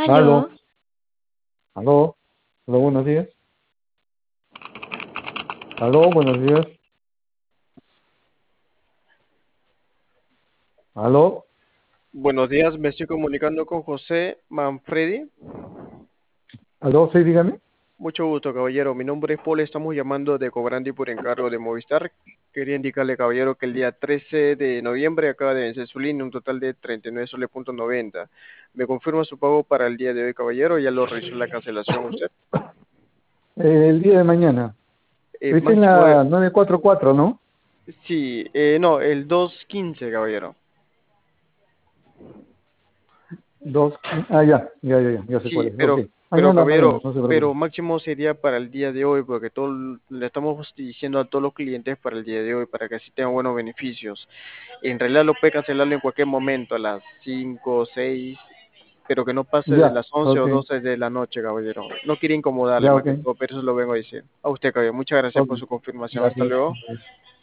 Aló, Aló, aló, aló, buenos días. Aló, buenos días. Aló, Buenos días, me estoy comunicando con José Manfredi. aló, sí, dígame. Mucho gusto, caballero. Mi nombre es Paul, estamos llamando de Cobrandi por encargo de Movistar. Quería indicarle, caballero, que el día 13 de noviembre acaba de vencer su línea, un total de 39 soles punto 90. ¿Me confirma su pago para el día de hoy, caballero? ¿Ya lo realizó la cancelación usted? El día de mañana. Está en Máximo de... la 944, ¿no? Sí, no, el 215, caballero. Dos. Ya sé cuál Sí, es. Ok. pero Mañana lo vemos, caballero, no se pero preocupe. máximo sería para el día de hoy, porque le estamos diciendo a todos los clientes para el día de hoy, para que así tengan buenos beneficios. En realidad lo puede cancelarlo en cualquier momento, a las 5 o 6, pero que no pase de Ya, las 11 ok, o 12 de la noche, caballero. No quiere incomodarle ya, más ok, que todo, pero eso lo vengo a decir. A usted, caballero, muchas gracias ok. por su confirmación. Hasta Gracias. luego.